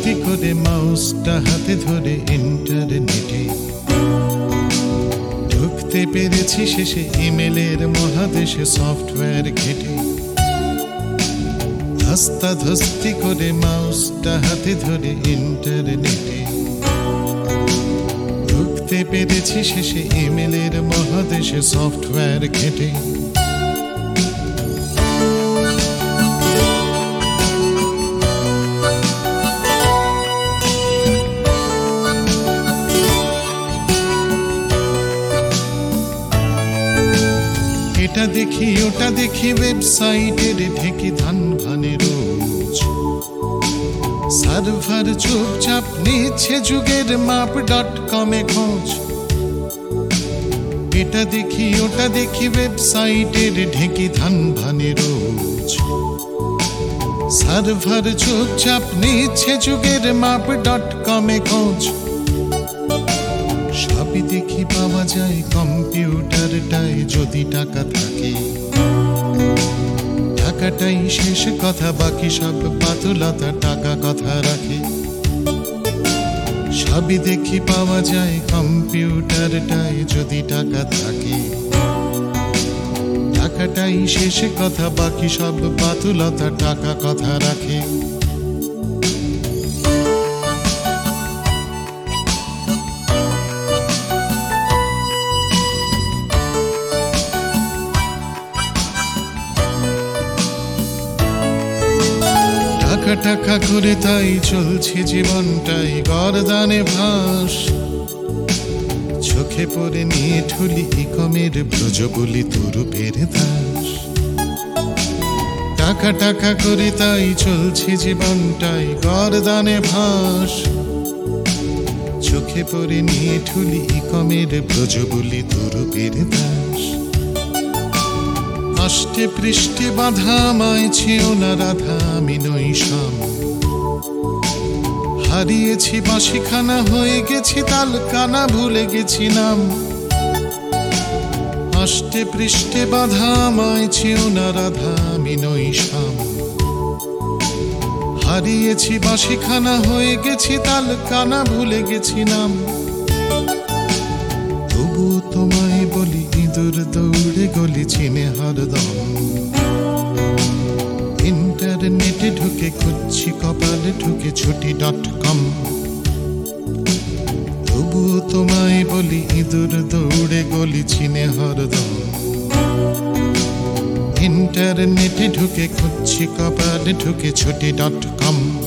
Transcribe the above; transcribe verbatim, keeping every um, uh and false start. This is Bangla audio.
ধস্তি করে মাউসটা হাতে ধরে ইন্টারনেটে ঢুকতে পেরেছি শেষে ইমেলের মহাদেশে সফটওয়্যার ঘেটে। ধস্তাধস্তি করে মাউসটা হাতে ধরে ইন্টারনেটে ঢুকতে পেরেছি শেষে ইমেলের মহাদেশে সফটওয়্যার ঘেটে। এটা দেখি ওটা দেখি ওয়েবসাইটের ঢেকি ধান ভানে রোজ। সার্ভার চুপচাপ নিচ্ছে যুগের মাপ ডট কমে খোঁজ। এটা দেখি ওটা দেখি ওয়েবসাইটের ঢেকি ধান ভানে রোজ। সার্ভার চুপচাপ নিচ্ছে যুগের মাপ ডট কমে খোঁজ। সবই দেখি পাওয়া যায় কম্পিউটারটায় যদি টাকা থাকে। টাকাটাই শেষ কথা, বাকি সব পাতুলতা টাকা কথা রাখে। সবই দেখি পাওয়া যায় কম্পিউটারটায় যদি টাকা থাকে। টাকাটাই শেষ কথা, বাকি সব পাতুলতা টাকা কথা রাখে। টাকা টাকা করে তাই চলছে জীবনটাই গরদানে ভাস। চোখে পড়ে নিয়ে ঠুলি ইকমের ব্রজ বলি তরুপের দাস। টাকা টাকা করে তাই চলছে জীবনটাই গরদানে ভাস। চোখে পড়ে নিয়ে ঠুলি ইকমের ব্রজ বলি তরুপের দাস। আষ্টে পৃষ্ঠে বাধা আমায় ছিও না রাধা আমি নই শাম। হারিয়েছি বাঁশিখানা হয়ে গেছি তালকানা ভুলে গেছি নাম। আষ্টে পৃষ্ঠে বাধা আমায় ছিও না রাধা আমি নই শাম। হারিয়েছি বাঁশিখানা হয়ে গেছি তালকানা ভুলে গেছি নাম। তবু তোমায় বলি ইঁদুর দৌড়ে গলি চিনে হরদম। ইন্টারনেটে ঢুকে খুঁজছি কপালে ঢুকে ছুটি ডট কম। তবু তোমায় বলি ইঁদুর দৌড়ে গলি চিনে হরদম। ইন্টারনেটে ঢুকে খুঁজছি কপালে ঢুকে ছুটি ডট কম।